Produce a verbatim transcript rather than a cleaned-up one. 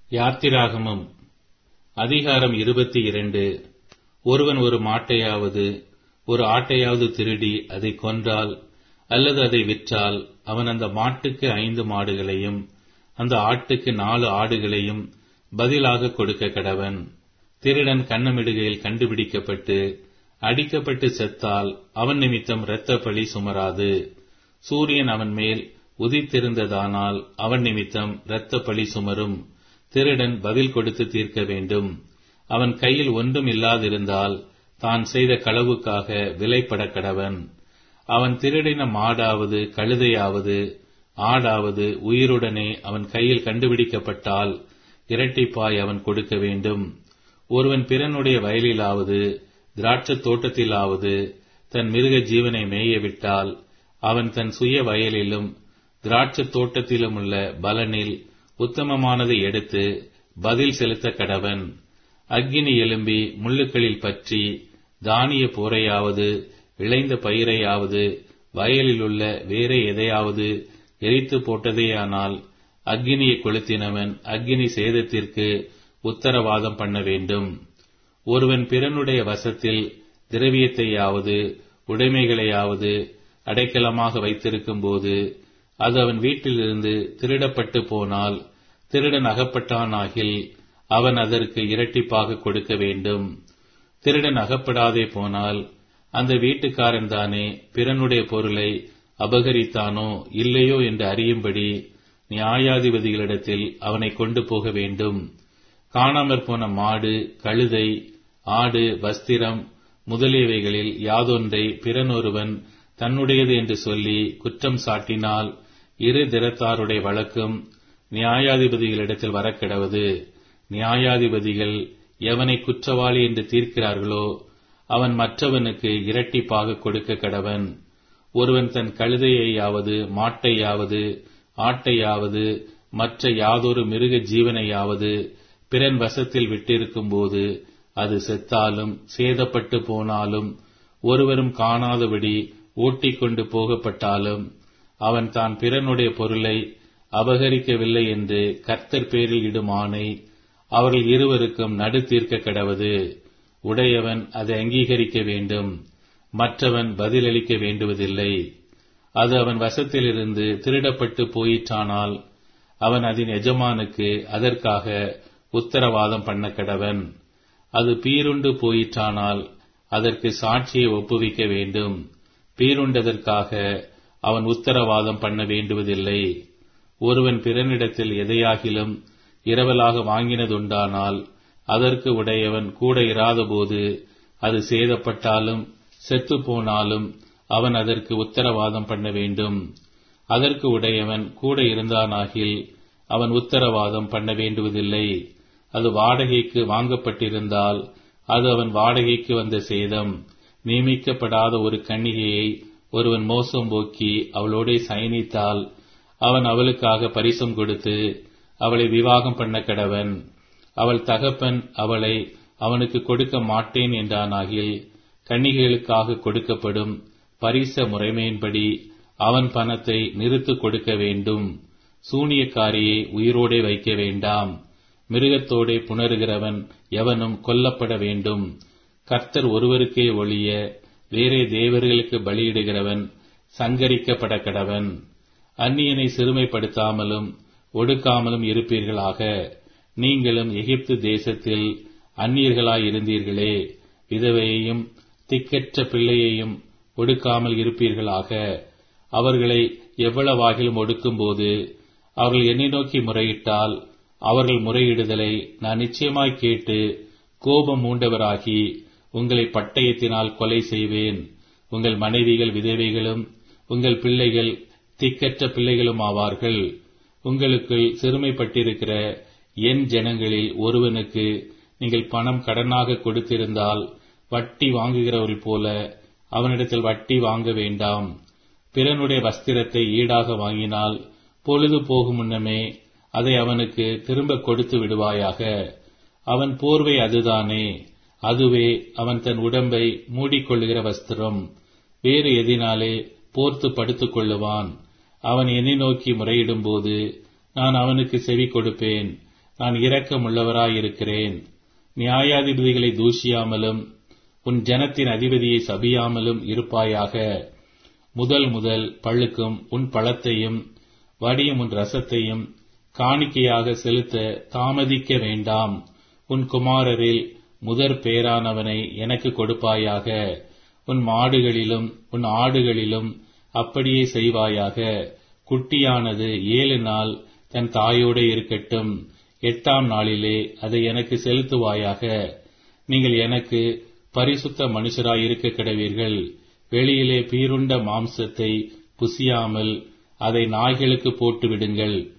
யாத்திராகமம் அதிகாரம் இருபத்தி இரண்டு. ஒருவன் ஒரு மாட்டையாவது ஒரு ஆட்டையாவது திருடி அதை கொன்றால் அல்லது அதை விற்றால், அவன் அந்த மாட்டுக்கு ஐந்து மாடுகளையும் அந்த ஆட்டுக்கு நாலு ஆடுகளையும் பதிலாக கொடுக்க கடவன். திருடன் கன்னமிடுகையில் கண்டுபிடிக்கப்பட்டு அடிக்கப்பட்டு செத்தால் அவன் நிமித்தம் இரத்த பழி சுமராது. சூரியன் அவன் மேல் உதித்திருந்ததானால் அவன் நிமித்தம் இரத்த பழி சுமரும். திருடன் பதில் கொடுத்து தீர்க்க வேண்டும். அவன் கையில் ஒன்றும் இல்லாதிருந்தால் தான் செய்த களவுக்காக விலைப்பட கடவன். அவன் திருடின மாடாவது கழுதையாவது ஆடாவது உயிருடனே அவன் கையில் கண்டுபிடிக்கப்பட்டால் இரட்டிப்பாய் அவன் கொடுக்க வேண்டும். ஒருவன் பிறனுடைய வயலிலாவது திராட்சத் தோட்டத்திலாவது தன் மிருக ஜீவனை மேயவிட்டால், அவன் தன் சுய வயலிலும் திராட்சத் தோட்டத்திலும் உள்ள பலனில் உத்தமமானதை எடுத்து பதில் செலுத்த கடவன். அக்கினி எழும்பி முள்ளுக்களில் பற்றி தானிய போரையாவது விளைந்த பயிரையாவது வயலில் உள்ள வேற எதையாவது எரித்து போட்டதேயானால், அக்கினியை கொளுத்தினவன் அக்கினி சேதத்திற்கு உத்தரவாதம் பண்ண வேண்டும். ஒருவன் பிறனுடைய வசத்தில் திரவியத்தையாவது உடைமைகளையாவது அடைக்கலமாக வைத்திருக்கும் போது அது அவன் வீட்டிலிருந்து திருடப்பட்டு போனால், திருடன் அகப்பட்டானாகில் அவன் அதற்கு இரட்டிப்பாக கொடுக்க வேண்டும். திருடன் அகப்படாதே போனால் அந்த வீட்டுக்காரன் தானே பிறனுடைய பொருளை அபகரித்தானோ இல்லையோ என்று அறியும்படி நியாயாதிபதிகளிடத்தில் அவனை கொண்டு போக வேண்டும். காணாமற் போன மாடு கழுதை ஆடு வஸ்திரம் முதலியவைகளில் யாதொன்றை பிறனொருவன் தன்னுடையது என்று சொல்லி குற்றம் சாட்டினால், இரு திறத்தாருடைய வழக்கும் நியாயாதிபதிகளிடத்தில் வரக்கிடவது. நியாயாதிபதிகள் எவனை குற்றவாளி என்று தீர்க்கிறார்களோ அவன் மற்றவனுக்கு இரட்டிப்பாக கொடுக்க கடவன். ஒருவன் தன் கழுதையையாவது மாட்டையாவது ஆட்டையாவது மற்ற யாதொரு மிருக ஜீவனையாவது பிறன் வசத்தில் விட்டிருக்கும் போது அது செத்தாலும் சேதப்பட்டு போனாலும் ஒருவரும் காணாதபடி ஓட்டிக்கொண்டு போகப்பட்டாலும், அவன் தான் பிறனுடைய பொருளை அபகரிக்கவில்லை என்று கர்த்தர் பேரில் இடும் ஆணை அவர்கள் இருவருக்கும் நடு தீர்க்க கடவது. உடையவன் அதை அங்கீகரிக்க வேண்டும், மற்றவன் பதிலளிக்க வேண்டுவதில்லை. அது அவன் வசத்திலிருந்து திருடப்பட்டு போயிற்றானால் அவன் அதன் எஜமானுக்கு அதற்காக உத்தரவாதம் பண்ண கடவன். அது பீருண்டு போயிற்றானால் அதற்கு சாட்சியை ஒப்புவிக்க வேண்டும். பீருண்டதற்காக அவன் உத்தரவாதம் பண்ண வேண்டுவதில்லை. ஒருவன் பிறனிடத்தில் எதையாகிலும் இரவலாக வாங்கினதுண்டானால் அதற்கு உடையவன் கூட இராதபோது அது சேதப்பட்டாலும் செத்து போனாலும் அவன் அதற்கு உத்தரவாதம் பண்ண வேண்டும். அதற்கு உடையவன் கூட இருந்தானாகில் அவன் உத்தரவாதம் பண்ண வேண்டுவதில்லை. அது வாடகைக்கு வாங்கப்பட்டிருந்தால் அது அவன் வாடகைக்கு வந்த சேதம். நியமிக்கப்படாத ஒரு கன்னிகையை ஒருவன் மோசம் போக்கி அவளோட சயனித்தால் அவன் அவளுக்காக பரிசம் கொடுத்து அவளை விவாகம் பண்ண கடவன். அவள் தகப்பன் அவளை அவனுக்கு கொடுக்க மாட்டேன் என்றானாகில் கன்னிகைகளுக்காக கொடுக்கப்படும் பரிச முறைமையின்படி அவன் பணத்தை நிறுத்து கொடுக்க வேண்டும். சூனியக்காரியை உயிரோடே வைக்க வேண்டாம். மிருகத்தோடே புணருகிறவன் எவனும் கொல்லப்பட வேண்டும். கர்த்தர் ஒருவருக்கே ஒழிய வேறே தேவர்களுக்கு பலியிடுகிறவன் சங்கரிக்கப்பட கடவன். அந்நியனை சிறுமைப்படுத்தாமலும் ஒடுக்காமலும் இருப்பீர்களாக. நீங்களும் எகிப்து தேசத்தில் அந்நியர்களாயிருந்தீர்களே, விதவையையும் திக்கற்ற பிள்ளையையும் ஒடுக்காமல் இருப்பீர்களாக. அவர்களை எவ்வளவாகிலும் ஒடுக்கும்போது அவர்கள் என்னை நோக்கி முறையிட்டால் அவர்கள் முறையிடுதலை நான் நிச்சயமாய் கேட்டு கோபம் மூண்டவராகி உங்களை பட்டயத்தினால் கொலை செய்வேன். உங்கள் மனைவிகள் விதவைகளும் உங்கள் பிள்ளைகள் திக்கற்ற பிள்ளைகளும் ஆவார்கள். உங்களுக்குள் சிறுமைப்பட்டிருக்கிற என் ஜனங்களில் ஒருவனுக்கு நீங்கள் பணம் கடனாக கொடுத்திருந்தால் வட்டி வாங்குகிறவர்கள் போல அவனிடத்தில் வட்டி வாங்க வேண்டாம். பிறனுடைய வஸ்திரத்தை ஈடாக வாங்கினால் பொழுது போகும் முன்னமே அதை அவனுக்கு திரும்ப கொடுத்து விடுவாயாக. அவன் போர்வை அதுதானே, அதுவே அவன் தன் உடம்பை மூடிக்கொள்ளுகிற வஸ்திரம். வேறு எதினாலே போர்த்து படுத்துக் கொள்ளுவான். அவன் என்னை நோக்கி முறையிடும் போது நான் அவனுக்கு செவி கொடுப்பேன். நான் இரக்கமுள்ளவராயிருக்கிறேன். நியாயாதிபதிகளை தூஷியாமலும் உன் ஜனத்தின் அதிபதியை சபியாமலும் இருப்பாயாக. முதல் முதல் பழுக்கும் உன் பழத்தையும் வடியும் உன் ரசத்தையும் காணிக்கையாக செலுத்த தாமதிக்க வேண்டாம். உன் குமாரரில் முதற் பேரானவனை எனக்கு கொடுப்பாயாக. உன் மாடுகளிலும் உன் ஆடுகளிலும் அப்படியே செய்வாயாக. குட்டியானது ஏழு நாள் தன் தாயோடு இருக்கட்டும். எட்டாம் நாளிலே அதை எனக்கு செலுத்துவாயாக. நீங்கள் எனக்கு பரிசுத்த மனுஷராயிருக்க கடவீர்கள். வெளியிலே பீருண்ட மாம்சத்தை புசியாமல் அதை நாய்களுக்கு போட்டு விடுங்கள்.